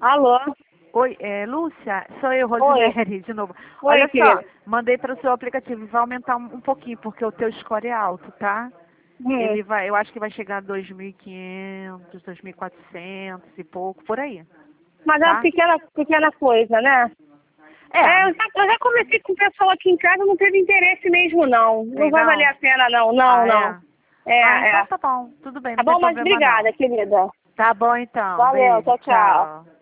Alô? Oi, Lúcia, sou eu, Oi. Rosinelli, de novo. Oi, Olha só, querida. mandei para o seu aplicativo, vai aumentar um pouquinho, porque o teu score é alto, tá? Ele vai, eu acho que vai chegar a 2.500, 2.400 e pouco, por aí. Mas é Tá? uma pequena coisa, né? Eu já conversei com o pessoal aqui em casa, não teve interesse mesmo, não. Não vai valer a pena, não. Não, não. Então tá bom, tudo bem, Tá não tem bom, mas problema obrigada, não. querida. Tá bom então, Valeu, beijo, tchau, tchau. tchau.